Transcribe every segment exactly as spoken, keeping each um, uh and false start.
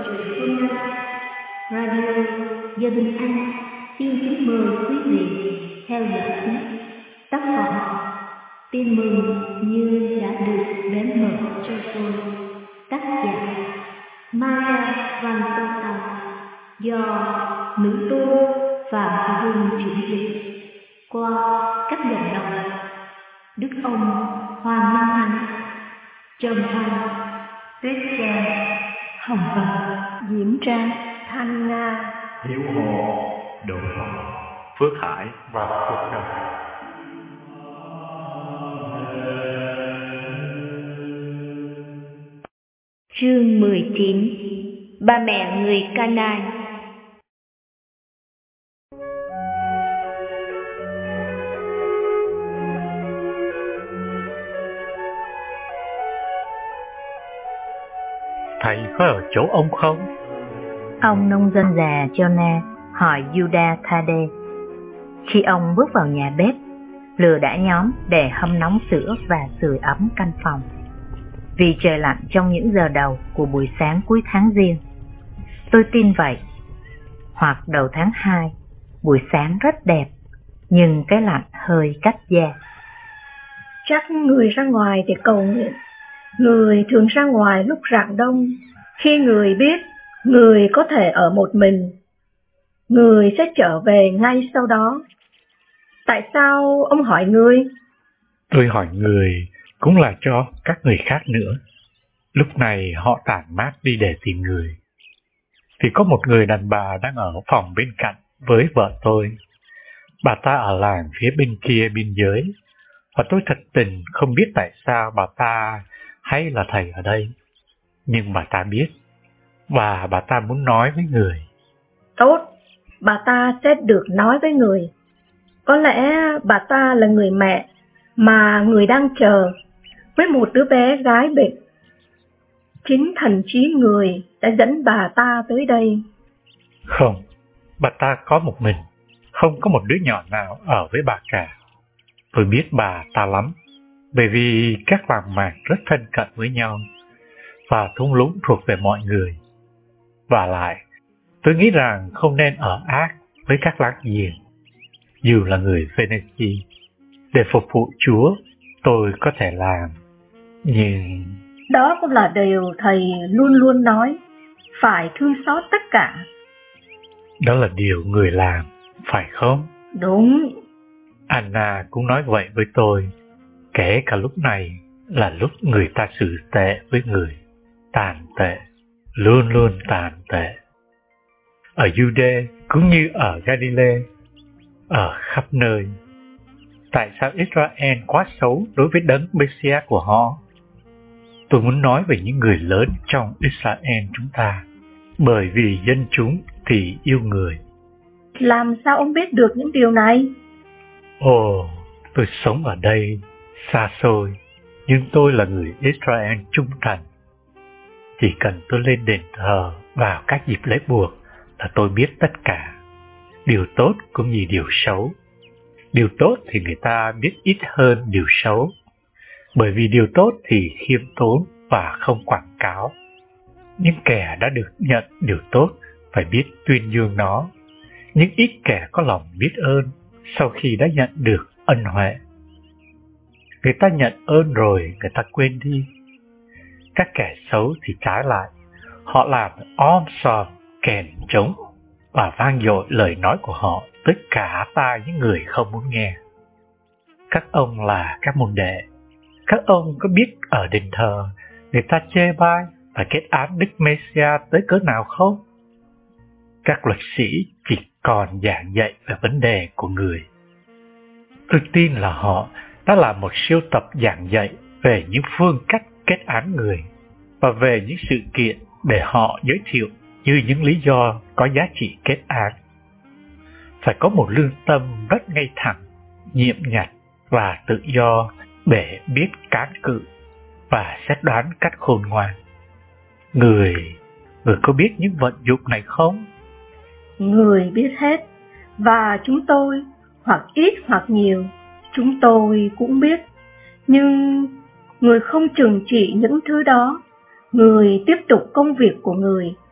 truyện Phương Nam, Radio Gia Đình Anh xin kính mời quý vị theo dõi tiếp tác phẩm Tin mừng như đã được bén mở cho tôi, tác giả Maria Van Tông, do nữ tu Phạm Hương chuyển dịch qua các giọng đọc Đức ông Hoàng Minh Anh, Trần Thanh, Tuyết Trang, Hồng Vân, Diễm Trang, Thanh Nga, Hiếu Hồ, Độ Hồng, Phước Hải và Phước Đồng. Chương mười chín. Ba mẹ người Canaan. Thầy có ở chỗ ông không? Ông nông dân già Jonah hỏi Judah Thade. Khi ông bước vào nhà bếp, lửa đã nhóm để hâm nóng sữa và sưởi ấm căn phòng. Vì trời lạnh trong những giờ đầu của buổi sáng cuối tháng Giêng. Tôi tin vậy. Hoặc đầu tháng hai, buổi sáng rất đẹp, nhưng cái lạnh hơi cắt da. Chắc người ra ngoài để cầu nguyện. Người thường ra ngoài lúc rạng đông, khi người biết người có thể ở một mình. Người sẽ trở về ngay sau đó. Tại sao ông hỏi người? Tôi hỏi người cũng là cho các người khác nữa. Lúc này họ tản mát đi để tìm người. Thì có một người đàn bà đang ở phòng bên cạnh với vợ tôi. Bà ta ở làng phía bên kia biên giới, và tôi thật tình không biết tại sao bà ta hay là thầy ở đây. Nhưng bà ta biết, và bà ta muốn nói với người. Tốt, bà ta sẽ được nói với người. Có lẽ bà ta là người mẹ mà người đang chờ, với một đứa bé gái bệnh. Chính thần trí người đã dẫn bà ta tới đây. Không, bà ta có một mình, không có một đứa nhỏ nào ở với bà cả. Tôi biết bà ta lắm, bởi vì các làng mạc rất thân cận với nhau, và thung lũng thuộc về mọi người. Và lại, tôi nghĩ rằng không nên ở ác với các láng giềng. Dù là người Phoenicia, để phục vụ Chúa, tôi có thể làm, nhưng... Đó cũng là điều thầy luôn luôn nói, phải thương xót tất cả. Đó là điều người làm, phải không? Đúng. Anna cũng nói vậy với tôi, kể cả lúc này là lúc người ta xử tệ với người, tàn tệ, luôn luôn tàn tệ. Ở Jude cũng như ở Galilee, ở khắp nơi. Tại sao Israel quá xấu đối với đấng Messiah của họ? Tôi muốn nói về những người lớn trong Israel chúng ta, bởi vì dân chúng thì yêu người. Làm sao ông biết được những điều này? Ồ, tôi sống ở đây, xa xôi, nhưng tôi là người Israel trung thành. Chỉ cần tôi lên đền thờ vào các dịp lễ buộc là tôi biết tất cả. Điều tốt cũng như điều xấu. Điều tốt thì người ta biết ít hơn điều xấu. Bởi vì điều tốt thì khiêm tốn và không quảng cáo. Những kẻ đã được nhận điều tốt phải biết tuyên dương nó. Nhưng ít kẻ có lòng biết ơn sau khi đã nhận được ân huệ. Người ta nhận ơn rồi người ta quên đi. Các kẻ xấu thì trái lại. Họ làm om sòm, kèn trống và vang dội lời nói của họ tới cả tai những người không muốn nghe. Các ông là các môn đệ. Các ông có biết ở đền thờ người ta chê bai và kết án Đức Messiah tới cỡ nào không? Các luật sĩ chỉ còn giảng dạy về vấn đề của người. Tôi tin là họ đã làm một siêu tập giảng dạy về những phương cách kết án người và về những sự kiện để họ giới thiệu như những lý do có giá trị kết án. Phải có một lương tâm rất ngay thẳng, nhiệm nhặt và tự do để biết cán cự và xét đoán cách khôn ngoan. Người, người có biết những vận dụng này không? Người biết hết, và chúng tôi, hoặc ít hoặc nhiều, chúng tôi cũng biết. Nhưng người không trừng trị những thứ đó, người tiếp tục công việc của người.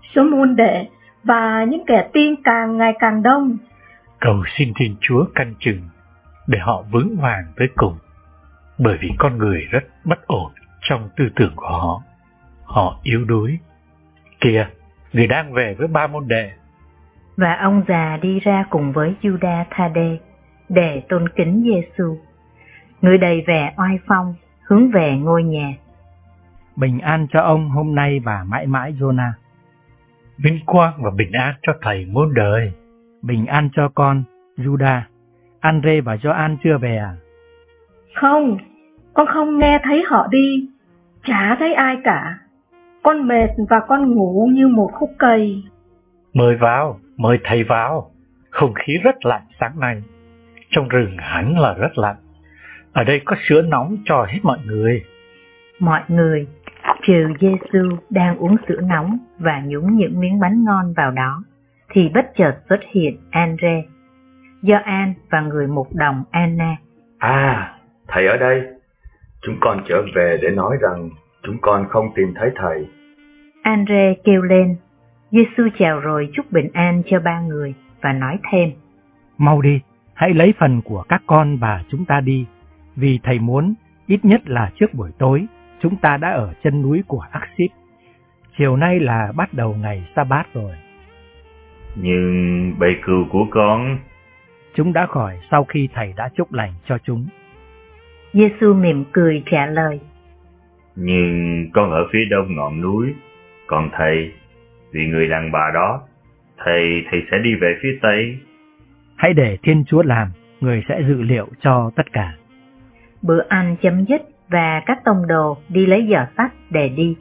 số môn đệ và những kẻ tin càng ngày càng đông. Cầu xin Thiên Chúa canh chừng để họ vững vàng tới cùng, bởi vì con người rất bất ổn trong tư tưởng của họ. Họ yếu đuối. Kìa, người đang về với ba môn đệ. Và ông già đi ra cùng với Judas Thaddê để tôn kính Giêsu. Người đầy vẻ oai phong hướng về ngôi nhà. Bình an cho ông hôm nay và mãi mãi Jonah. Vinh quang và bình an cho thầy muôn đời. Bình an cho con, Judas. Andre và Gioan chưa về à? Không, con không nghe thấy họ đi. Chả thấy ai cả. Con mệt và con ngủ như một khúc cây. Mời vào, mời thầy vào. Không khí rất lạnh sáng nay. Trong rừng hẳn là rất lạnh. Ở đây có sữa nóng cho hết mọi người. Mọi người, trừ Giêsu đang uống sữa nóng và nhúng những miếng bánh ngon vào đó, thì bất chợt xuất hiện Andre, Gioan và người mục đồng Anna. À, thầy ở đây. Chúng con trở về để nói rằng chúng con không tìm thấy thầy. Andre kêu lên. Giêsu chào rồi chúc bình an cho ba người và nói thêm: Mau đi, hãy lấy phần của các con và chúng ta đi, vì thầy muốn ít nhất là trước buổi tối chúng ta đã ở chân núi của Ác-xíp. Chiều nay là bắt đầu ngày Sa-bát rồi. Nhưng bầy cừu của con... Chúng đã khỏi sau khi thầy đã chúc lành cho chúng. Giêsu mỉm cười trả lời: Nhưng con ở phía đông ngọn núi, còn thầy, vì người đàn bà đó, thầy thầy sẽ đi về phía tây. Hãy để Thiên Chúa làm, người sẽ dự liệu cho tất cả. Bữa ăn chấm dứt và các tông đồ đi lấy giỏ xách để đi.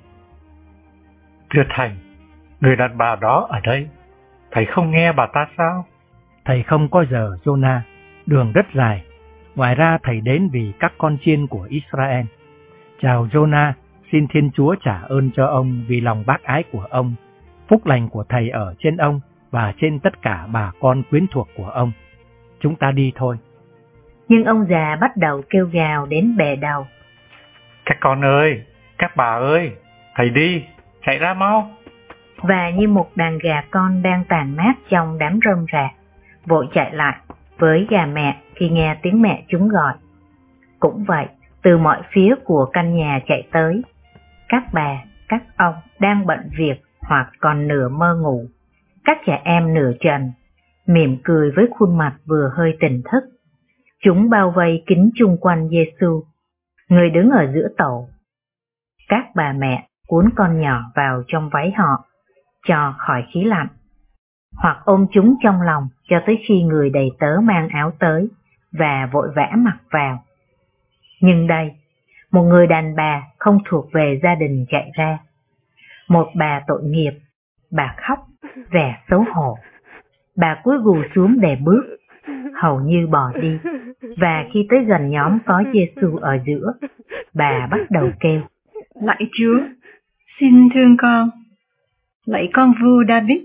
Thưa thầy, người đàn bà đó ở đây, thầy không nghe bà ta sao? Thầy không có giờ, Jonah, đường rất dài. Ngoài ra thầy đến vì các con chiên của Israel. Chào Jonah, xin Thiên Chúa trả ơn cho ông vì lòng bác ái của ông. Phúc lành của thầy ở trên ông và trên tất cả bà con quyến thuộc của ông. Chúng ta đi thôi. Nhưng ông già bắt đầu kêu gào đến bè đầu: Các con ơi, các bà ơi, thầy đi, chạy ra mau. Và như một đàn gà con đang tàn mát trong đám rơm rạ, vội chạy lại với gà mẹ khi nghe tiếng mẹ chúng gọi. Cũng vậy, từ mọi phía của căn nhà chạy tới, các bà, các ông đang bận việc hoặc còn nửa mơ ngủ, các trẻ em nửa trần, mỉm cười với khuôn mặt vừa hơi tỉnh thức. Chúng bao vây kín chung quanh Giêsu, người đứng ở giữa tổ. Các bà mẹ cuốn con nhỏ vào trong váy họ, cho khỏi khí lạnh, hoặc ôm chúng trong lòng cho tới khi người đầy tớ mang áo tới và vội vã mặc vào. Nhưng đây, một người đàn bà không thuộc về gia đình chạy ra. Một bà tội nghiệp, bà khóc, vẻ xấu hổ. Bà cúi gù xuống để bước, hầu như bỏ đi, và khi tới gần nhóm có Giêsu ở giữa, bà bắt đầu kêu: Lạy Chúa, xin thương con. Lạy con vua David,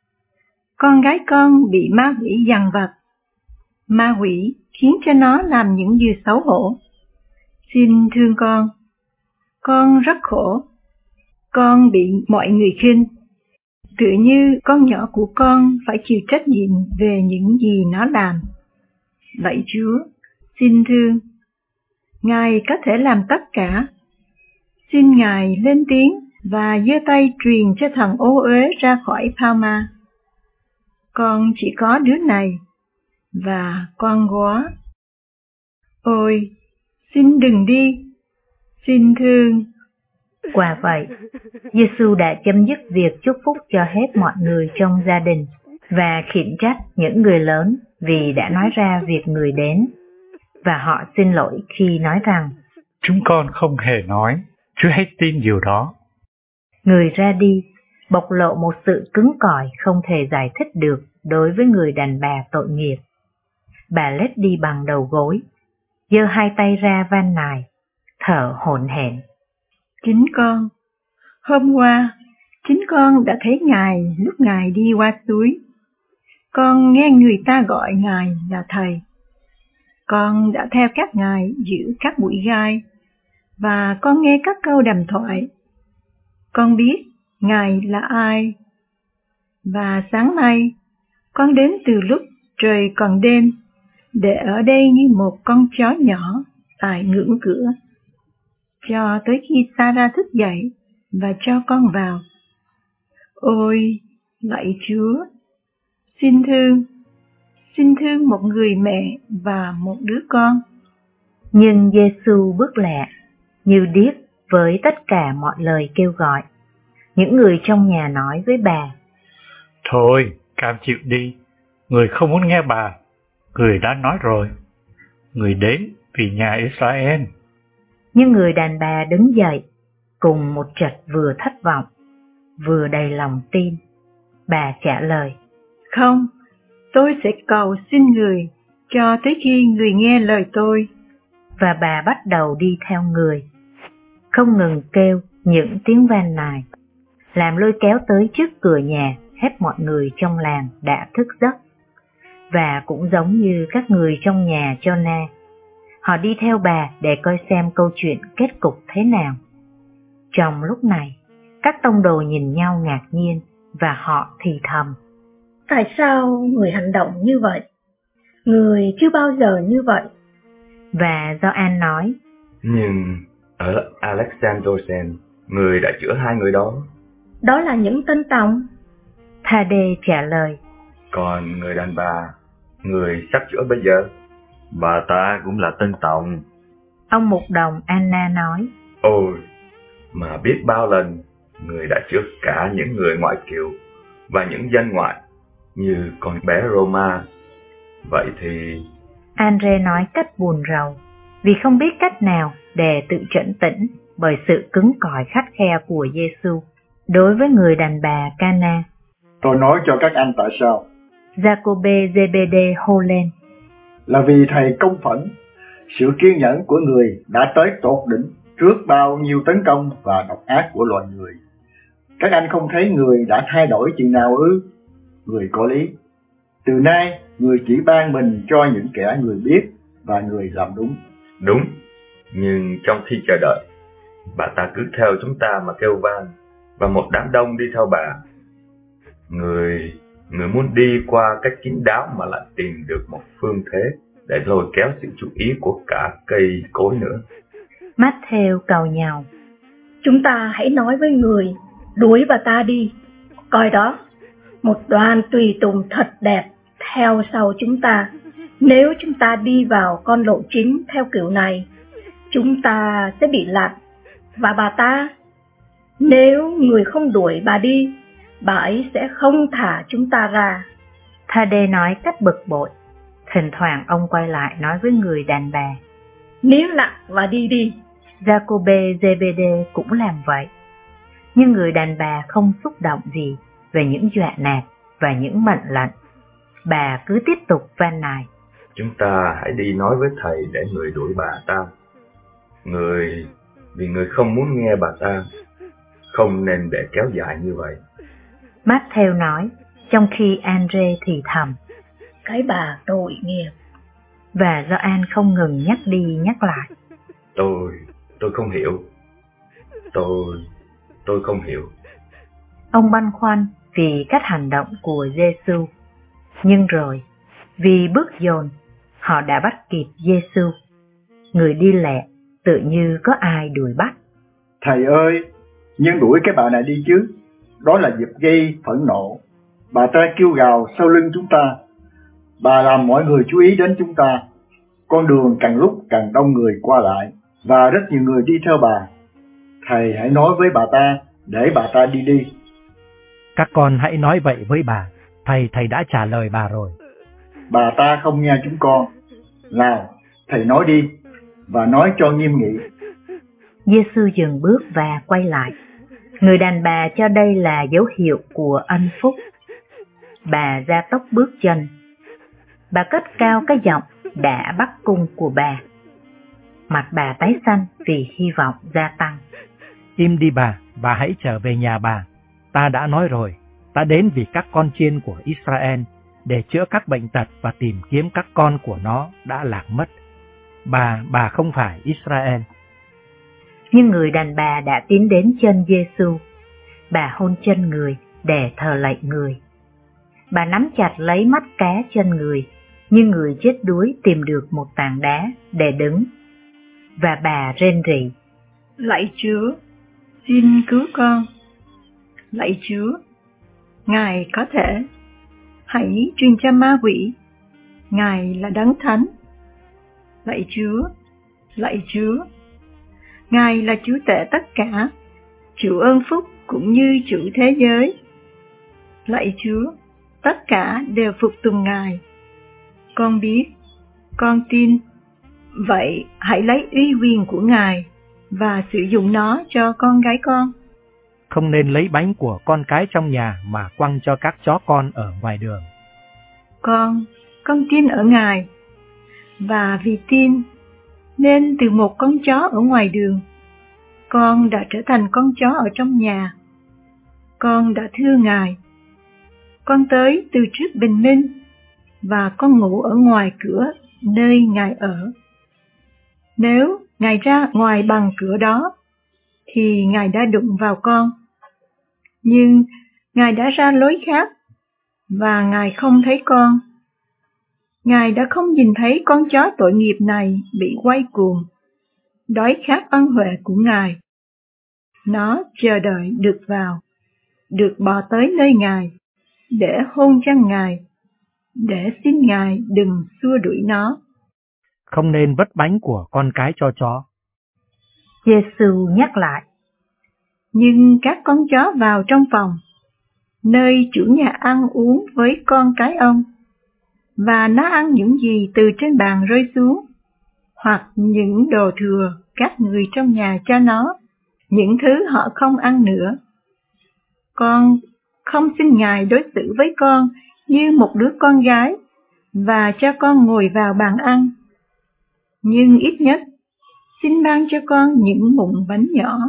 con gái con bị ma quỷ dằn vặt. Ma quỷ khiến cho nó làm những điều xấu hổ. Xin thương con. Con rất khổ. Con bị mọi người khinh. Tự như con nhỏ của con phải chịu trách nhiệm về những gì nó làm. Lạy Chúa, xin thương. Ngài có thể làm tất cả. Xin Ngài lên tiếng và giơ tay truyền cho thằng ô uế ra khỏi Palma. Con chỉ có đứa này, và con quá. Ôi, xin đừng đi, xin thương. Quả vậy, Giêsu đã chấm dứt việc chúc phúc cho hết mọi người trong gia đình và khiển trách những người lớn vì đã nói ra việc người đến, và họ xin lỗi khi nói rằng: Chúng con không hề nói, Chúa hãy tin điều đó. Người ra đi, bộc lộ một sự cứng cỏi không thể giải thích được đối với người đàn bà tội nghiệp. Bà lết đi bằng đầu gối, giơ hai tay ra van nài, thở hổn hển. Chính con, hôm qua, chính con đã thấy Ngài lúc Ngài đi qua suối. Con nghe người ta gọi Ngài là Thầy. Con đã theo các Ngài giữ các bụi gai, và con nghe các câu đàm thoại. Con biết Ngài là ai, và sáng nay con đến từ lúc trời còn đêm, để ở đây như một con chó nhỏ tại ngưỡng cửa, cho tới khi Sarah thức dậy và cho con vào. Ôi, lạy Chúa, xin thương, xin thương một người mẹ và một đứa con. Nhưng Giê-xu bước lẹ, như điếc với tất cả mọi lời kêu gọi. Những người trong nhà nói với bà: Thôi, cam chịu đi, người không muốn nghe bà, người đã nói rồi, người đến vì nhà Israel. Nhưng người đàn bà đứng dậy, cùng một trật vừa thất vọng, vừa đầy lòng tin. Bà trả lời: Không, tôi sẽ cầu xin người cho tới khi người nghe lời tôi. Và bà bắt đầu đi theo người, không ngừng kêu những tiếng van nài, làm lôi kéo tới trước cửa nhà hết mọi người trong làng đã thức giấc. Và cũng giống như các người trong nhà Jonah, họ đi theo bà để coi xem câu chuyện kết cục thế nào. Trong lúc này, các tông đồ nhìn nhau ngạc nhiên và họ thì thầm: Tại sao người hành động như vậy? Người chưa bao giờ như vậy. Và Gioan nói: Nhưng ở Alexandrosen, người đã chữa hai người đó. Đó là những tên tòng. Thade trả lời: Còn người đàn bà, người sắp chữa bây giờ? Bà ta cũng là tên tòng. Ông mục đồng Anna nói: Ôi, mà biết bao lần người đã chữa cả những người ngoại kiều và những dân ngoại, như con bé Roma. Vậy thì... Andre nói cách buồn rầu, vì không biết cách nào để tự trấn tĩnh bởi sự cứng cỏi khắt khe của Giê-xu đối với người đàn bà Cana. Tôi nói cho các anh tại sao. Giacôbê Giê-bê-đê hô lên: Là vì thầy công phẫn, sự kiên nhẫn của người đã tới tột đỉnh trước bao nhiêu tấn công và độc ác của loài người. Các anh không thấy người đã thay đổi chừng nào ư? Người có lý. Từ nay, người chỉ ban mình cho những kẻ người biết và người làm đúng. Đúng, nhưng trong khi chờ đợi, bà ta cứ theo chúng ta mà kêu van, và một đám đông đi theo bà. Người, người muốn đi qua cách kín đáo mà lại tìm được một phương thế để lôi kéo sự chú ý của cả cây cối nữa. Matthew cầu nhau: Chúng ta hãy nói với người, đuổi bà ta đi. Coi đó, một đoàn tùy tùng thật đẹp theo sau chúng ta. Nếu chúng ta đi vào con lộ chính theo kiểu này, chúng ta sẽ bị lặn. Và bà ta, nếu người không đuổi bà đi, bà ấy sẽ không thả chúng ta ra. Thade nói cách bực bội. Thỉnh thoảng ông quay lại nói với người đàn bà: Níu lặng và đi đi. Giacôbê Giê-bê-đê cũng làm vậy. Nhưng người đàn bà không xúc động gì về những dọa nạt và những mệnh lệnh. Bà cứ tiếp tục van nài: Chúng ta hãy đi nói với thầy để người đuổi bà ta. Người, vì người không muốn nghe bà ta, không nên để kéo dài như vậy. Matthew nói, trong khi Andre thì thầm: Cái bà tội nghiệp. Và Gioan không ngừng nhắc đi nhắc lại: Tôi, tôi không hiểu. Tôi, tôi không hiểu. Ông băn khoăn vì cách hành động của Giê-xu. Nhưng rồi, vì bước dồn, họ đã bắt kịp Giê-xu. Người đi lẹ, tự như có ai đuổi bắt. Thầy ơi, nhưng đuổi cái bà này đi chứ. Đó là dịp gây phẫn nộ. Bà ta kêu gào sau lưng chúng ta. Bà làm mọi người chú ý đến chúng ta. Con đường càng lúc càng đông người qua lại, và rất nhiều người đi theo bà. Thầy hãy nói với bà ta, để bà ta đi đi. Các con hãy nói vậy với bà. Thầy, thầy đã trả lời bà rồi. Bà ta không nghe chúng con. Nào, thầy nói đi, và nói cho nghiêm nghị. Giê-xu dừng bước và quay lại. Người đàn bà cho đây là dấu hiệu của ân phúc. Bà gia tốc bước chân. Bà cất cao cái giọng đã bắt cung của bà. Mặt bà tái xanh vì hy vọng gia tăng. Im đi bà, bà hãy trở về nhà bà. Ta đã nói rồi, ta đến vì các con chiên của Israel để chữa các bệnh tật và tìm kiếm các con của nó đã lạc mất. Bà, bà không phải Israel. Nhưng người đàn bà đã tiến đến chân Giê-xu. Bà hôn chân người để thờ lạy người. Bà nắm chặt lấy mắt cá chân người, như người chết đuối tìm được một tảng đá để đứng. Và bà rên rỉ: Lạy Chúa, xin cứu con. Lạy Chúa, Ngài có thể. Hãy truyền cho ma quỷ. Ngài là Đấng Thánh. Lạy Chúa, lạy Chúa, Ngài là Chúa tể tất cả, chủ ơn phúc cũng như chủ thế giới. Lạy Chúa, tất cả đều phục tùng Ngài. Con biết, con tin, vậy hãy lấy uy quyền của Ngài và sử dụng nó cho con gái con. Không nên lấy bánh của con cái trong nhà mà quăng cho các chó con ở ngoài đường. Con, con tin ở Ngài, và vì tin nên từ một con chó ở ngoài đường, con đã trở thành con chó ở trong nhà. Con đã thưa Ngài. Con tới từ trước bình minh, và con ngủ ở ngoài cửa nơi Ngài ở. Nếu Ngài ra ngoài bằng cửa đó, thì Ngài đã đụng vào con. Nhưng Ngài đã ra lối khác, và Ngài không thấy con. Ngài đã không nhìn thấy con chó tội nghiệp này bị quay cuồng, đói khát ân huệ của Ngài. Nó chờ đợi được vào, được bò tới nơi Ngài, để hôn chân Ngài, để xin Ngài đừng xua đuổi nó. Không nên vất bánh của con cái cho chó. Giê-xu nhắc lại: Nhưng các con chó vào trong phòng, nơi chủ nhà ăn uống với con cái ông, và nó ăn những gì từ trên bàn rơi xuống, hoặc những đồ thừa các người trong nhà cho nó, những thứ họ không ăn nữa. Con không xin Ngài đối xử với con như một đứa con gái, và cho con ngồi vào bàn ăn. Nhưng ít nhất, xin ban cho con những mụn bánh nhỏ.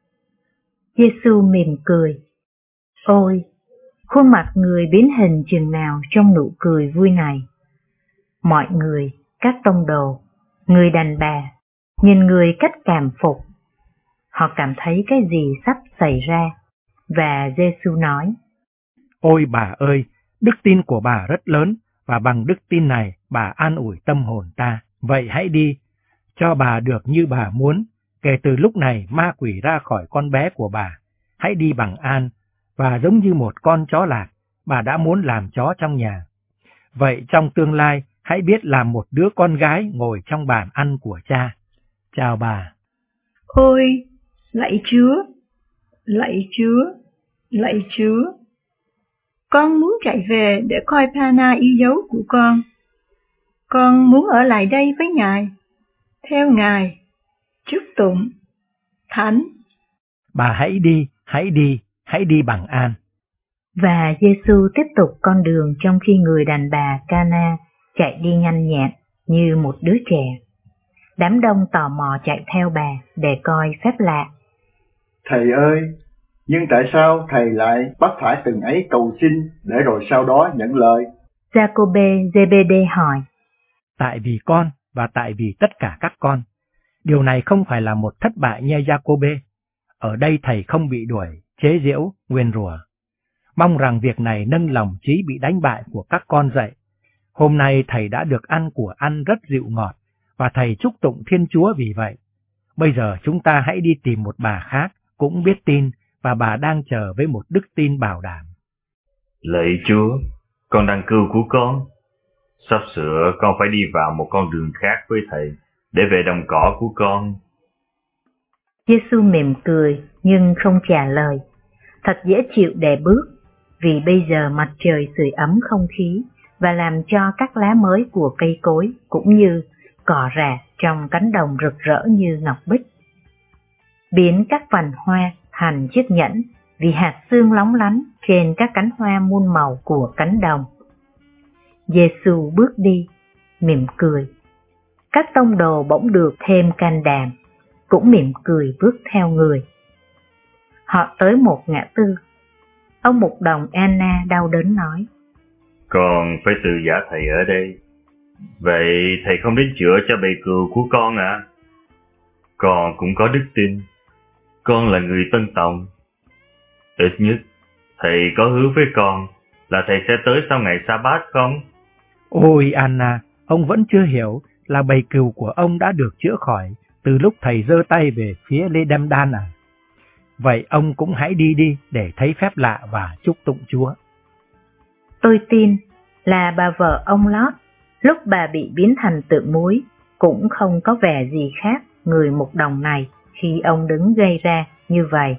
Giê-xu mỉm cười. Ôi, khuôn mặt người biến hình chừng nào trong nụ cười vui này. Mọi người, các tông đồ, người đàn bà, nhìn người cách cảm phục. Họ cảm thấy cái gì sắp xảy ra, và Giê-xu nói: Ôi bà ơi, đức tin của bà rất lớn, và bằng đức tin này bà an ủi tâm hồn ta. Vậy hãy đi, cho bà được như bà muốn. Kể từ lúc này ma quỷ ra khỏi con bé của bà. Hãy đi bằng an, và giống như một con chó lạc, bà đã muốn làm chó trong nhà. Vậy trong tương lai, hãy biết làm một đứa con gái ngồi trong bàn ăn của cha. Chào bà. Ôi, lạy Chúa, lạy Chúa, lạy Chúa. Con muốn chạy về để coi Pana yêu dấu của con. Con muốn ở lại đây với Ngài, theo Ngài, chúc tụng, thánh. Bà hãy đi, hãy đi, hãy đi bằng an. Và Giê-xu tiếp tục con đường trong khi người đàn bà Ca-na chạy đi nhanh nhẹn như một đứa trẻ. Đám đông tò mò chạy theo bà để coi phép lạ. Thầy ơi, nhưng tại sao thầy lại bắt phải từng ấy cầu xin để rồi sau đó nhận lời? Giacôbê Giê-bê-đê hỏi. Tại vì con và tại vì tất cả các con. Điều này không phải là một thất bại như Giacôbê. Ở đây thầy không bị đuổi, chế giễu, nguyền rủa. Mong rằng việc này nâng lòng trí bị đánh bại của các con dậy. Hôm nay thầy đã được ăn của ăn rất dịu ngọt, và thầy chúc tụng Thiên Chúa vì vậy. Bây giờ chúng ta hãy đi tìm một bà khác, cũng biết tin, và bà đang chờ với một đức tin bảo đảm. Lạy Chúa, con đang cứu của con. Sắp sửa con phải đi vào một con đường khác với thầy, để về đồng cỏ của con. Giê-xu mỉm cười nhưng không trả lời. Thật dễ chịu để bước, vì bây giờ mặt trời sưởi ấm không khí và làm cho các lá mới của cây cối cũng như cỏ rạ trong cánh đồng rực rỡ như ngọc bích. Biến các vành hoa thành chiếc nhẫn vì hạt sương lóng lánh trên các cánh hoa muôn màu của cánh đồng. Giê-xu bước đi, mỉm cười. Các tông đồ bỗng được thêm can đảm, cũng mỉm cười bước theo người. Họ tới một ngã tư. Ông mục đồng Anna đau đớn nói: Con phải tự giả thầy ở đây. Vậy thầy không đến chữa cho bầy cừu của con à? Con cũng có đức tin. Con là người Tân Tòng. Ít nhất, thầy có hứa với con là thầy sẽ tới sau ngày Sa-bát không? Ôi Anna, ông vẫn chưa hiểu là bầy cừu của ông đã được chữa khỏi từ lúc thầy giơ tay về phía Lê Đam Đan à? Vậy ông cũng hãy đi đi để thấy phép lạ và chúc tụng Chúa. Tôi tin là bà vợ ông Lót, lúc bà bị biến thành tượng muối, cũng không có vẻ gì khác người mục đồng này khi ông đứng gây ra như vậy.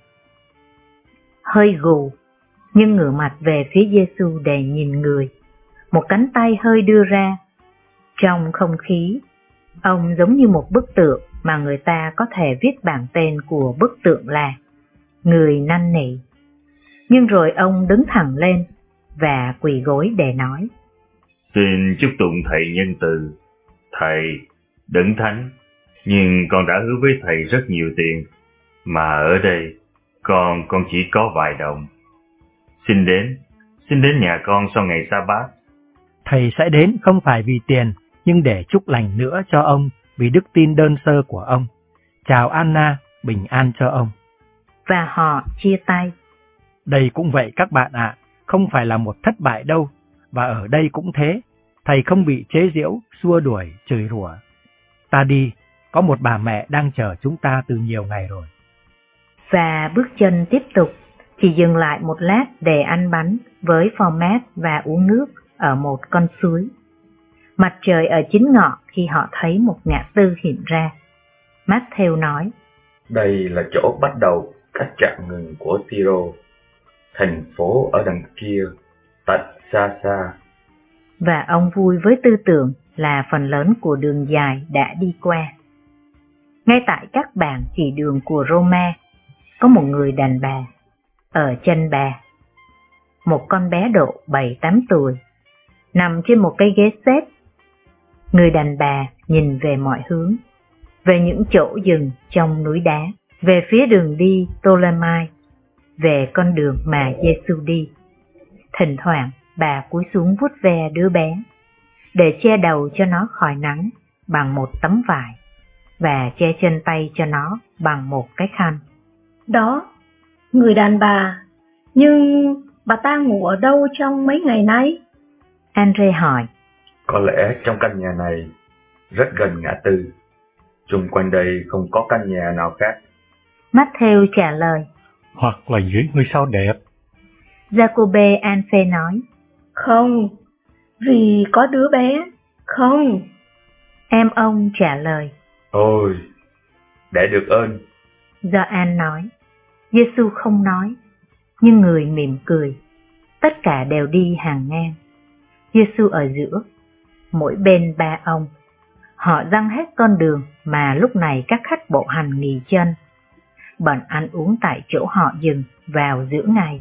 Hơi gù, nhưng ngửa mặt về phía Giê-xu để nhìn người, một cánh tay hơi đưa ra. Trong không khí, ông giống như một bức tượng mà người ta có thể viết bảng tên của bức tượng là người năn nỉ. Nhưng rồi ông đứng thẳng lên và quỳ gối để nói: Xin chúc tụng thầy nhân từ. Thầy, đấng thánh, nhưng con đã hứa với thầy rất nhiều tiền, mà ở đây con con chỉ có vài đồng. Xin đến, xin đến nhà con sau ngày Sa-bát. Thầy sẽ đến không phải vì tiền, nhưng để chúc lành nữa cho ông vì đức tin đơn sơ của ông. Chào Anna, bình an cho ông. Và họ chia tay. Đây cũng vậy các bạn ạ, không phải là một thất bại đâu, và ở đây cũng thế. Thầy không bị chế giễu, xua đuổi, chửi rủa. Ta đi, có một bà mẹ đang chờ chúng ta từ nhiều ngày rồi. Và bước chân tiếp tục, chỉ dừng lại một lát để ăn bánh với format và uống nước ở một con suối. Mặt trời ở chính ngọ khi họ thấy một ngã tư hiện ra. Matthew nói: Đây là chỗ bắt đầu các trạm ngừng của Tyro. Thành phố ở đằng kia, tận xa xa. Và ông vui với tư tưởng là phần lớn của đường dài đã đi qua. Ngay tại các bảng chỉ đường của Roma, có một người đàn bà. Ở chân bà, một con bé độ bảy tám tuổi, nằm trên một cây ghế xếp. Người đàn bà nhìn về mọi hướng, về những chỗ dừng trong núi đá, về phía đường đi Ptolemy, về con đường mà Giê-xu đi. Thỉnh thoảng bà cúi xuống vuốt ve đứa bé, để che đầu cho nó khỏi nắng bằng một tấm vải, và che chân tay cho nó bằng một cái khăn. Đó, người đàn bà, nhưng bà ta ngủ ở đâu trong mấy ngày nay? Andre hỏi. Có lẽ trong căn nhà này, rất gần ngã tư. Xung quanh đây không có căn nhà nào khác. Matthew trả lời. Hoặc là dưới ngôi sao đẹp. Jacobe Anphe nói. Không, vì có đứa bé. Không. Em ông trả lời. Ôi, để được ơn. Gioan nói. Giê-xu không nói, nhưng người mỉm cười. Tất cả đều đi hàng ngang. Giê-xu ở giữa, mỗi bên ba ông. Họ dăng hết con đường mà lúc này các khách bộ hành nghỉ chân, bận ăn uống tại chỗ họ dừng vào giữa ngày.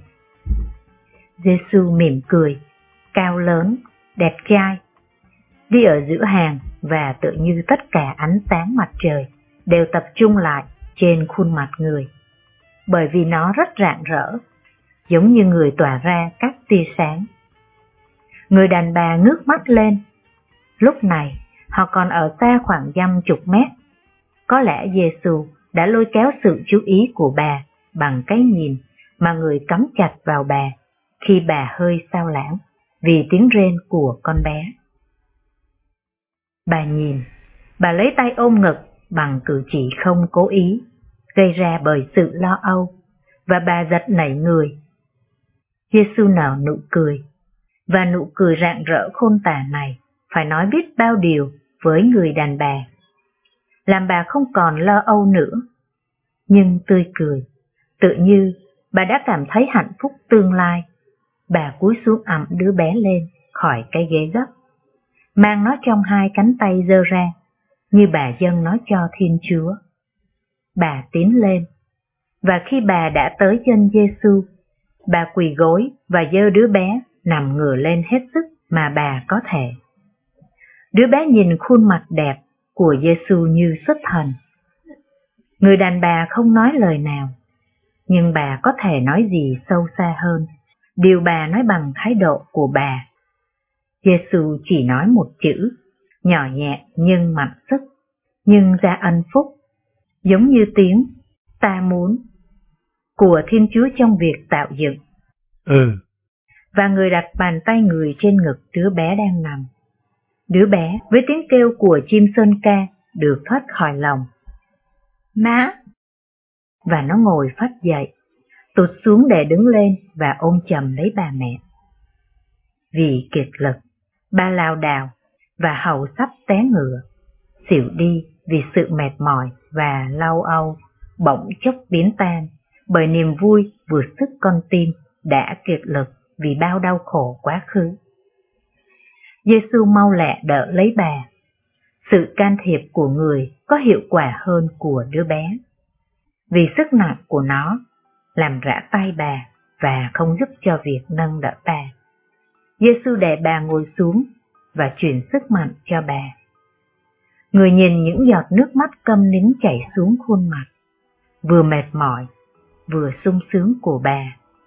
Giê-xu mỉm cười, cao lớn, đẹp trai, đi ở giữa hàng, và tự như tất cả ánh sáng mặt trời đều tập trung lại trên khuôn mặt người, bởi vì nó rất rạng rỡ, giống như người tỏa ra các tia sáng. Người đàn bà ngước mắt lên. Lúc này họ còn ở xa khoảng dăm chục mét. Có lẽ Giê-xu đã lôi kéo sự chú ý của bà bằng cái nhìn mà người cắm chặt vào bà khi bà hơi xao lãng vì tiếng rên của con bé. Bà nhìn, bà lấy tay ôm ngực bằng cử chỉ không cố ý, gây ra bởi sự lo âu, và bà giật nảy người. Giê-xu nở nụ cười, và nụ cười rạng rỡ khôn tả này phải nói biết bao điều với người đàn bà, làm bà không còn lo âu nữa, nhưng tươi cười, tự như bà đã cảm thấy hạnh phúc tương lai. Bà cúi xuống ẵm đứa bé lên khỏi cái ghế gấp, mang nó trong hai cánh tay giơ ra, như bà dâng nó cho Thiên Chúa. Bà tiến lên, và khi bà đã tới chân Giê-xu, bà quỳ gối và giơ đứa bé nằm ngửa lên hết sức mà bà có thể. Đứa bé nhìn khuôn mặt đẹp của Giê-xu như xuất thần. Người đàn bà không nói lời nào, nhưng bà có thể nói gì sâu xa hơn điều bà nói bằng thái độ của bà. Giê-xu chỉ nói một chữ, nhỏ nhẹ nhưng mạnh sức, nhưng ra ân phúc, giống như tiếng ta muốn của Thiên Chúa trong việc tạo dựng. Ừ. và người đặt bàn tay người trên ngực đứa bé đang nằm. Đứa bé với tiếng kêu của chim sơn ca được thoát khỏi lòng. Má! Và nó ngồi phắt dậy, tụt xuống để đứng lên và ôm chầm lấy bà mẹ. Vì kiệt lực, bà lảo đảo và hầu sắp té ngựa, xỉu đi vì sự mệt mỏi và lau âu, bỗng chốc biến tan bởi niềm vui vượt sức con tim đã kiệt lực vì bao đau khổ quá khứ. Giê-xu mau lẹ đỡ lấy bà. Sự can thiệp của người có hiệu quả hơn của đứa bé, vì sức nặng của nó làm rã tay bà và không giúp cho việc nâng đỡ bà. Giê-xu để bà ngồi xuống và truyền sức mạnh cho bà. Người nhìn những giọt nước mắt câm nín chảy xuống khuôn mặt, vừa mệt mỏi, vừa sung sướng của bà.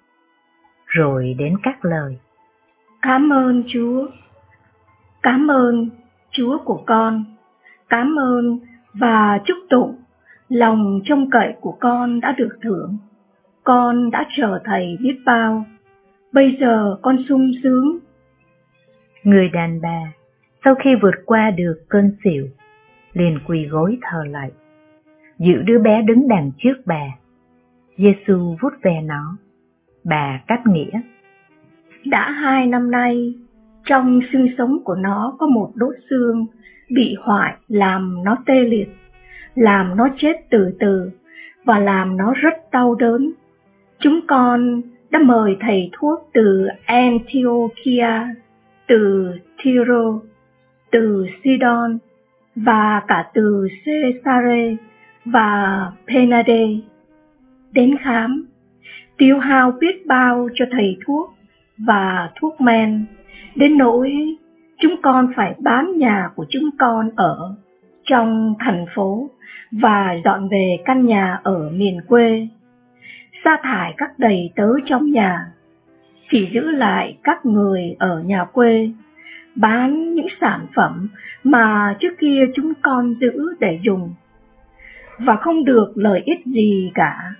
Rồi đến các lời. Cảm ơn Chúa. Cảm ơn Chúa của con. Cảm ơn và chúc tụng. Lòng trông cậy của con đã được thưởng. Con đã chờ Thầy biết bao. Bây giờ con sung sướng. Người đàn bà, sau khi vượt qua được cơn xỉu, liền quỳ gối thờ lạy, giữ đứa bé đứng đằng trước bà. Giê-xu vuốt ve nó. Bà cắt nghĩa. Đã hai năm nay, trong xương sống của nó có một đốt xương bị hoại làm nó tê liệt, làm nó chết từ từ và làm nó rất đau đớn. Chúng con đã mời thầy thuốc từ Antiochia, từ Tyro, từ Sidon và cả từ Caesarea và Phenade đến khám, tiêu hao biết bao cho thầy thuốc và thuốc men, đến nỗi chúng con phải bán nhà của chúng con ở trong thành phố và dọn về căn nhà ở miền quê, sa thải các đầy tớ trong nhà, chỉ giữ lại các người ở nhà quê, bán những sản phẩm mà trước kia chúng con giữ để dùng, và không được lợi ích gì cả.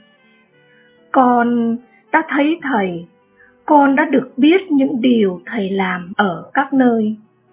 Con đã thấy Thầy, con đã được biết những điều Thầy làm ở các nơi.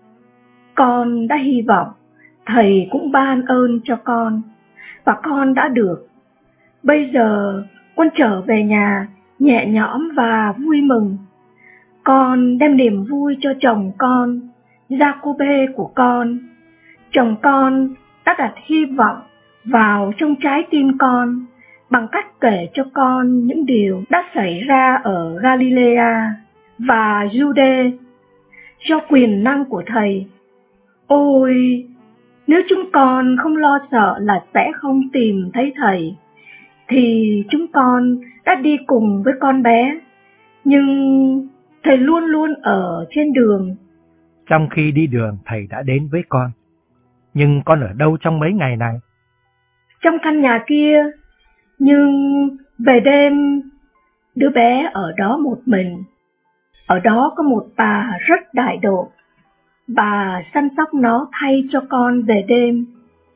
Con đã hy vọng Thầy cũng ban ơn cho con, và con đã được. Bây giờ con trở về nhà nhẹ nhõm và vui mừng. Con đem niềm vui cho chồng con, Giacôbê của con. Chồng con đã đặt hy vọng vào trong trái tim con bằng cách kể cho con những điều đã xảy ra ở Galilea và Jude do quyền năng của Thầy. Ôi, nếu chúng con không lo sợ là sẽ không tìm thấy Thầy, thì chúng con đã đi cùng với con bé, nhưng Thầy luôn luôn ở trên đường. Trong khi đi đường, Thầy đã đến với con. Nhưng con ở đâu trong mấy ngày này? Trong căn nhà kia, nhưng về đêm, đứa bé ở đó một mình. Ở đó có một bà rất đại độ. Bà săn sóc nó thay cho con về đêm.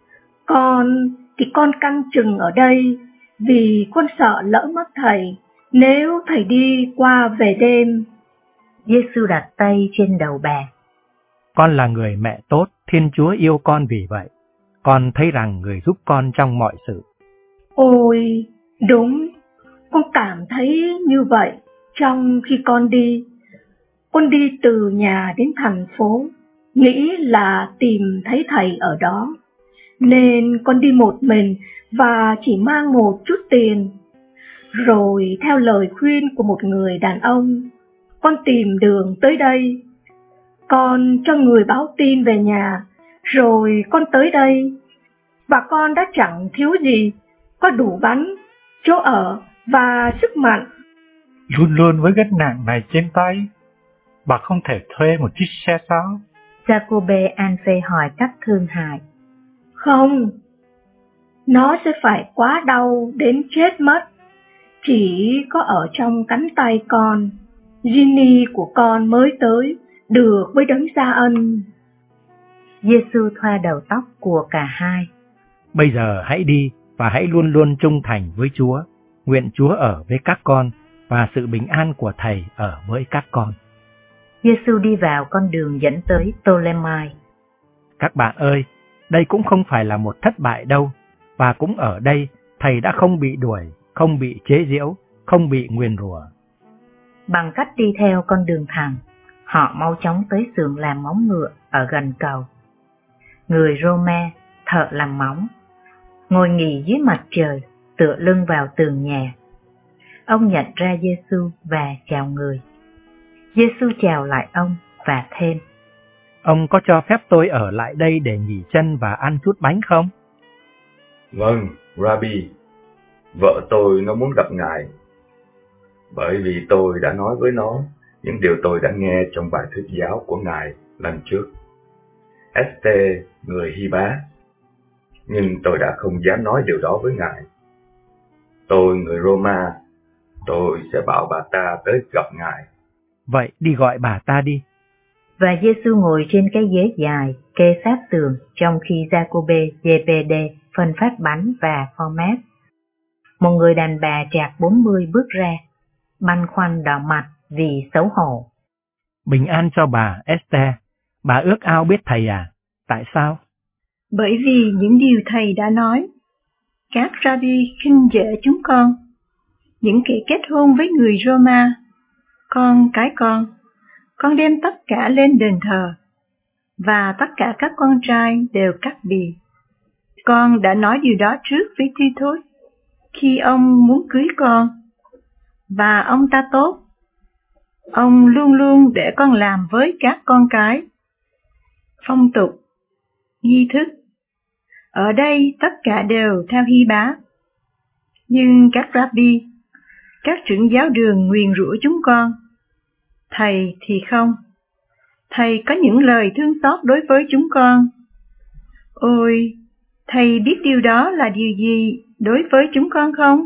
Con thì con canh chừng ở đây, vì con sợ lỡ mất Thầy nếu Thầy đi qua về đêm. Giê-xu đặt tay trên đầu bà. Con là người mẹ tốt, Thiên Chúa yêu con vì vậy. Con thấy rằng người giúp con trong mọi sự. Ôi, đúng, con cảm thấy như vậy trong khi con đi. Con đi từ nhà đến thành phố, nghĩ là tìm thấy Thầy ở đó, nên con đi một mình và chỉ mang một chút tiền. Rồi theo lời khuyên của một người đàn ông, con tìm đường tới đây. Con cho người báo tin về nhà, rồi con tới đây, và con đã chẳng thiếu gì, có đủ bánh, chỗ ở và sức mạnh. Luôn luôn với gánh nặng này trên tay, bà không thể thuê một chiếc xe sao? Giacôbê an phê hỏi cách thương hại. Không, nó sẽ phải quá đau đến chết mất. Chỉ có ở trong cánh tay con, Ginny của con mới tới được với đấng gia ân. Giê-xu thoa đầu tóc của cả hai. Bây giờ hãy đi và hãy luôn luôn trung thành với Chúa. Nguyện Chúa ở với các con và sự bình an của Thầy ở với các con. Giê-xu đi vào con đường dẫn tới Tô-lê-mai. Các bạn ơi, đây cũng không phải là một thất bại đâu, và cũng ở đây thầy đã không bị đuổi, không bị chế giễu, không bị nguyền rủa. Bằng cách đi theo con đường thẳng, họ mau chóng tới xưởng làm móng ngựa ở gần cầu. Người Roma, thợ làm móng, ngồi nghỉ dưới mặt trời, tựa lưng vào tường nhà. Ông nhận ra Giê-xu và chào người. Giê-xu chào lại ông và thêm: Ông có cho phép tôi ở lại đây để nghỉ chân và ăn chút bánh không? Vâng, Rabbi, vợ tôi nó muốn gặp ngài, bởi vì tôi đã nói với nó những điều tôi đã nghe trong bài thuyết giáo của ngài lần trước. Ê-xê, người Hy-bá, nhưng tôi đã không dám nói điều đó với ngài. Tôi người Roma, tôi sẽ bảo bà ta tới gặp ngài. Vậy đi gọi bà ta đi. Và Giê-xu ngồi trên cái ghế dài kê sát tường, trong khi Giacôbê, Giê-bê-đê phân phát bánh và format. Một người đàn bà trạc bốn mươi bước ra, băn khoăn đỏ mặt vì xấu hổ. Bình an cho bà, Esther. Bà ước ao biết thầy à? Tại sao? Bởi vì những điều thầy đã nói. Các Rabbi khinh dễ chúng con, những kẻ kết hôn với người Roma. Con cái con, con đem tất cả lên đền thờ, và tất cả các con trai đều cắt bì. Con đã nói điều đó trước với Ti-thốt khi ông muốn cưới con, và ông ta tốt. Ông luôn luôn để con làm với các con cái. Phong tục, nghi thức, ở đây tất cả đều theo Hy-bá. Nhưng các Rabbi, các trưởng giáo đường nguyền rủa chúng con. Thầy thì không. Thầy có những lời thương xót đối với chúng con. Ôi, thầy biết điều đó là điều gì đối với chúng con không?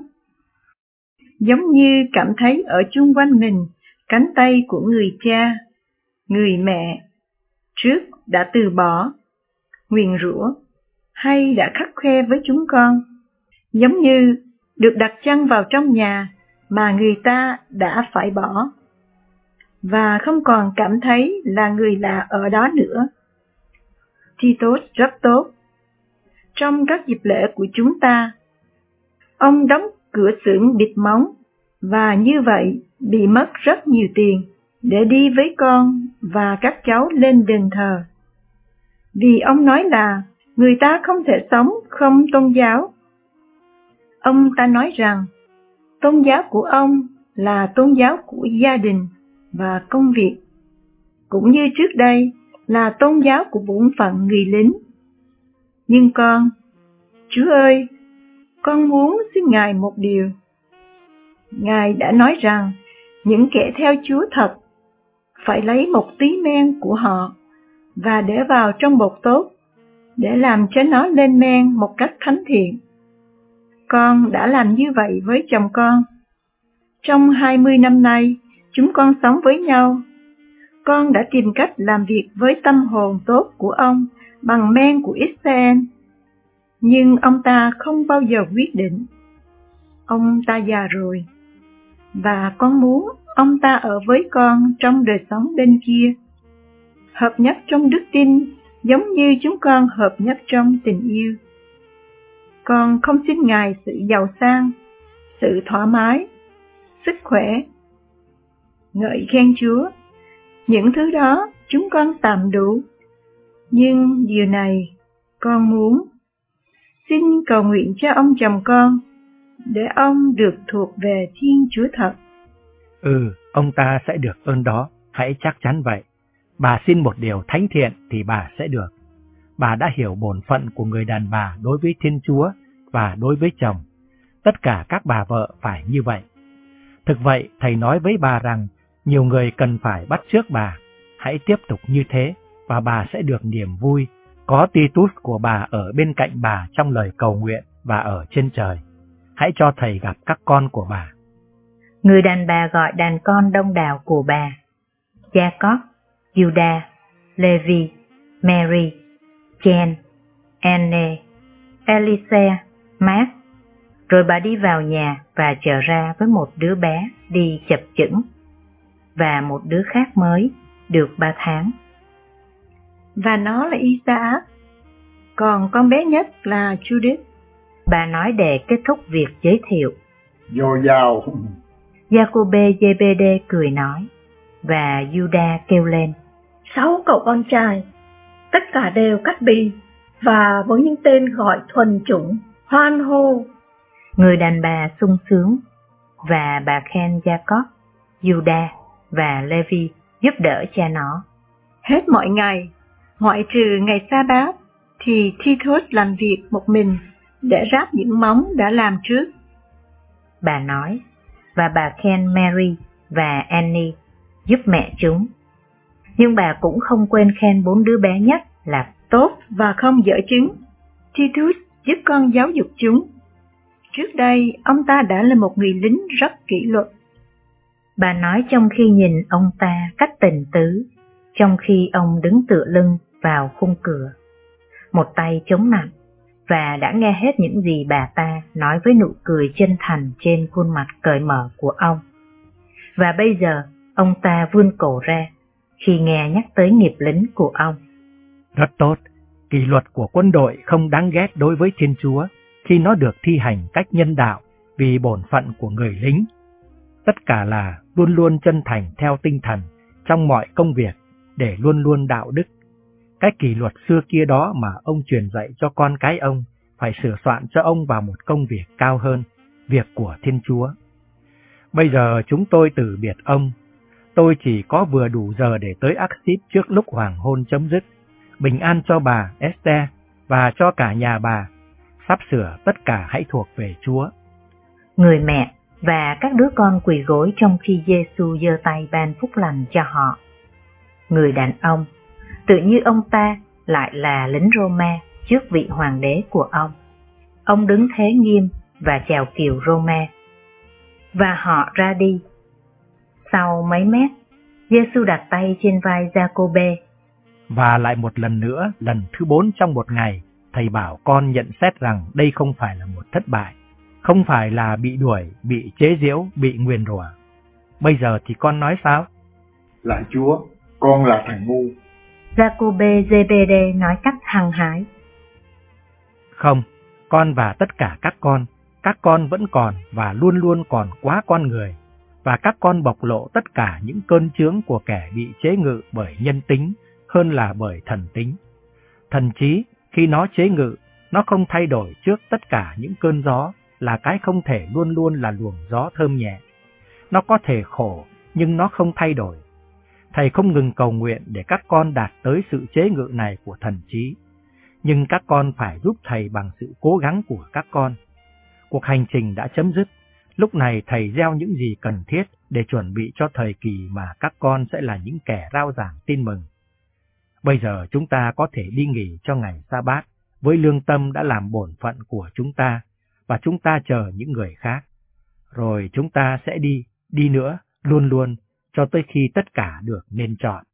Giống như cảm thấy ở chung quanh mình cánh tay của người cha, người mẹ, trước đã từ bỏ, nguyền rủa, hay đã khắt khe với chúng con. Giống như được đặt chân vào trong nhà mà người ta đã phải bỏ, và không còn cảm thấy là người lạ ở đó nữa. Ti-tốt rất tốt. Trong các dịp lễ của chúng ta, ông đóng cửa xưởng bịt móng, và như vậy bị mất rất nhiều tiền để đi với con và các cháu lên đền thờ. Vì ông nói là người ta không thể sống không tôn giáo. Ông ta nói rằng tôn giáo của ông là tôn giáo của gia đình và công việc, cũng như trước đây là tôn giáo của bổn phận người lính. Nhưng con, Chúa ơi, con muốn xin Ngài một điều. Ngài đã nói rằng những kẻ theo Chúa thật phải lấy một tí men của họ và để vào trong bột tốt, để làm cho nó lên men một cách thánh thiện. Con đã làm như vậy với chồng con. Trong hai mươi năm nay, chúng con sống với nhau. Con đã tìm cách làm việc với tâm hồn tốt của ông bằng men của Israel. Nhưng ông ta không bao giờ quyết định. Ông ta già rồi, và con muốn ông ta ở với con trong đời sống bên kia, hợp nhất trong đức tin giống như chúng con hợp nhất trong tình yêu. Con không xin Ngài sự giàu sang, sự thoải mái, sức khỏe. Ngợi khen Chúa, những thứ đó chúng con tạm đủ. Nhưng điều này con muốn. Xin cầu nguyện cho ông chồng con, để ông được thuộc về Thiên Chúa thật. Ừ, ông ta sẽ được ơn đó, hãy chắc chắn vậy. Bà xin một điều thánh thiện thì bà sẽ được. Bà đã hiểu bổn phận của người đàn bà đối với Thiên Chúa và đối với chồng. Tất cả các bà vợ phải như vậy. Thực vậy, thầy nói với bà rằng nhiều người cần phải bắt chước bà. Hãy tiếp tục như thế và bà sẽ được niềm vui. Có Titus của bà ở bên cạnh bà trong lời cầu nguyện và ở trên trời. Hãy cho thầy gặp các con của bà. Người đàn bà gọi đàn con đông đảo của bà: Jacob, Judah, Levi, Mary, Jen, Anne, Elise, Mark. Rồi bà đi vào nhà và trở ra với một đứa bé đi chập chững, và một đứa khác mới được ba tháng. Và nó là Isaac, còn con bé nhất là Judith. Bà nói để kết thúc việc giới thiệu. Dồi dào. Giacôbê Giê-bê-đê cười nói, và Juda kêu lên. Sáu cậu con trai, tất cả đều cắt bì, và với những tên gọi thuần chủng, hoan hô. Người đàn bà sung sướng, và bà khen Jacob, Juda và Levi giúp đỡ cha nó. Hết mọi ngày, ngoại trừ ngày sa-bát, thì Titus làm việc một mình để ráp những móng đã làm trước. Bà nói, và bà khen Mary và Annie giúp mẹ chúng. Nhưng bà cũng không quên khen bốn đứa bé nhất là tốt và không dở chứng. Titus giúp con giáo dục chúng. Trước đây, ông ta đã là một người lính rất kỷ luật. Bà nói trong khi nhìn ông ta cách tình tứ, trong khi ông đứng tựa lưng vào khung cửa, một tay chống nạnh, và đã nghe hết những gì bà ta nói với nụ cười chân thành trên khuôn mặt cởi mở của ông. Và bây giờ, ông ta vươn cổ ra khi nghe nhắc tới nghiệp lính của ông. Rất tốt, kỷ luật của quân đội không đáng ghét đối với Thiên Chúa khi nó được thi hành cách nhân đạo vì bổn phận của người lính. Tất cả là luôn luôn chân thành theo tinh thần trong mọi công việc để luôn luôn đạo đức. Cái kỷ luật xưa kia đó mà ông truyền dạy cho con cái ông phải sửa soạn cho ông vào một công việc cao hơn, việc của Thiên Chúa. Bây giờ chúng tôi từ biệt ông. Tôi chỉ có vừa đủ giờ để tới Axit trước lúc hoàng hôn chấm dứt. Bình an cho bà Esther và cho cả nhà bà. Sắp sửa tất cả hãy thuộc về Chúa. Người mẹ và các đứa con quỳ gối trong khi Giê-xu giơ tay ban phúc lành cho họ. Người đàn ông, tự như ông ta lại là lính Roma trước vị hoàng đế của ông. Ông đứng thế nghiêm và chào kiều Roma. Và họ ra đi. Sau mấy mét, Giê-xu đặt tay trên vai Giacôbê. Và lại một lần nữa, lần thứ bốn trong một ngày, thầy bảo con nhận xét rằng đây không phải là một thất bại, không phải là bị đuổi, bị chế giễu, bị nguyền rủa. Bây giờ thì con nói sao? Lạy Chúa, con là thằng ngu. Giacôbê Giê-bê-đê nói cách hăng hái. Không, con và tất cả các con, các con vẫn còn và luôn luôn còn quá con người, và các con bộc lộ tất cả những cơn chướng của kẻ bị chế ngự bởi nhân tính hơn là bởi thần tính. Thần trí, khi nó chế ngự, nó không thay đổi trước tất cả những cơn gió, là cái không thể luôn luôn là luồng gió thơm nhẹ. Nó có thể khổ, nhưng nó không thay đổi. Thầy không ngừng cầu nguyện để các con đạt tới sự chế ngự này của thần trí. Nhưng các con phải giúp thầy bằng sự cố gắng của các con. Cuộc hành trình đã chấm dứt. Lúc này thầy gieo những gì cần thiết để chuẩn bị cho thời kỳ mà các con sẽ là những kẻ rao giảng tin mừng. Bây giờ chúng ta có thể đi nghỉ cho ngày Sa-bát với lương tâm đã làm bổn phận của chúng ta, và chúng ta chờ những người khác. Rồi chúng ta sẽ đi, đi nữa, luôn luôn, cho tới khi tất cả được nên chọn.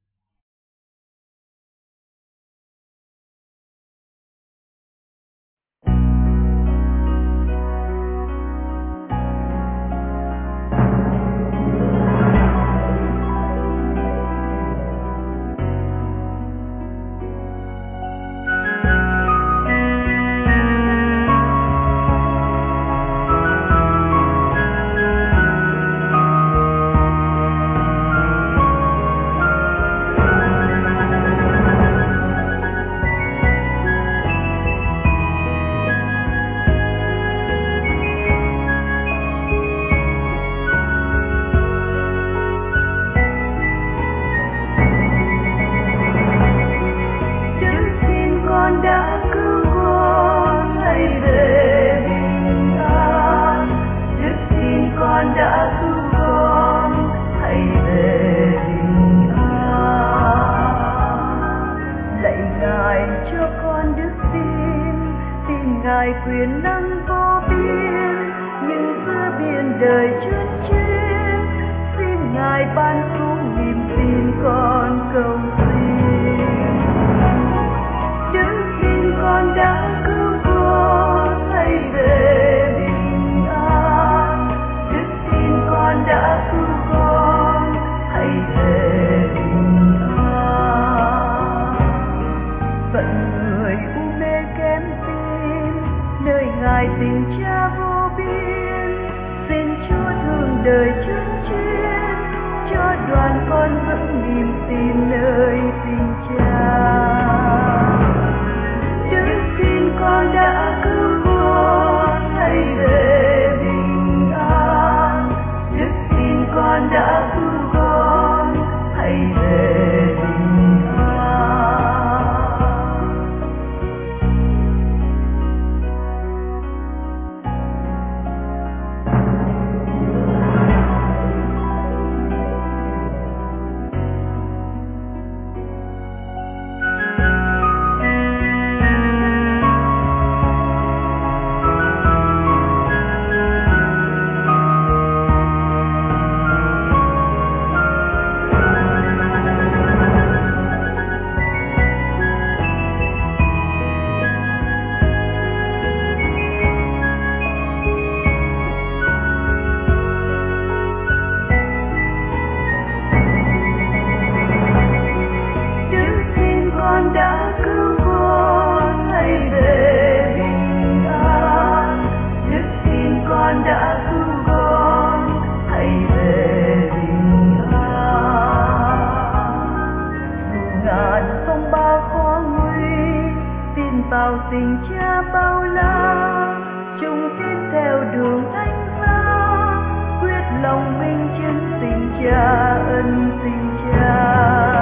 tình cha bao la, chung tiến theo đường thánh giá, quyết lòng minh chứng tình cha, ân tình cha.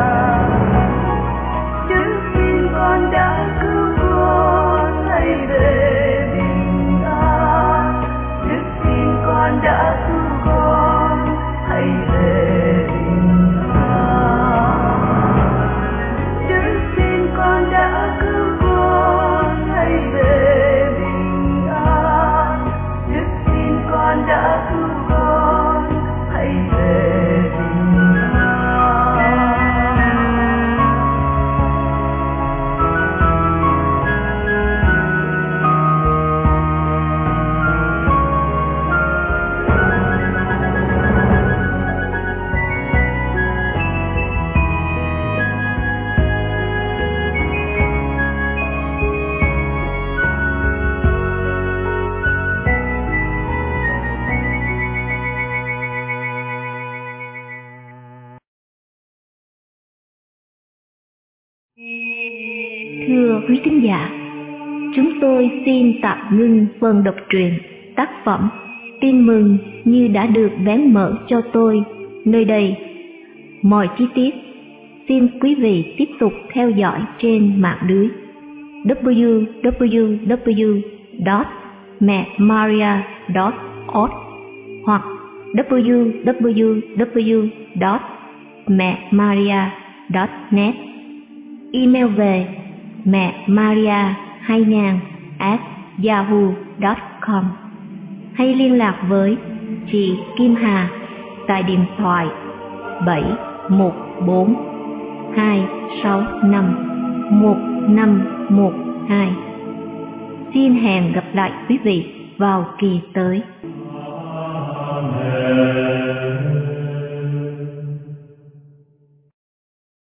Đức tin con đã cứu con, hãy về bình an. Đức tin con đã cứu con, hãy về bình an. Đức tin con đã cứu con, hãy về bình an. Đức tin con đã cứu con, hãy về bình an. Thưa quý thính giả, chúng tôi xin tạm ngưng phần đọc truyện tác phẩm Tin mừng như đã được vén mở cho tôi nơi đây. Mọi chi tiết xin quý vị tiếp tục theo dõi trên mạng lưới w w w chấm mẹ maria chấm org hoặc w w w chấm mẹ maria chấm net. Email về mẹ maria hai nghìn at yahoo chấm com hay liên lạc với chị Kim Hà tại điện thoại bảy một bốn hai sáu năm một năm một hai. Xin hẹn gặp lại quý vị vào kỳ tới.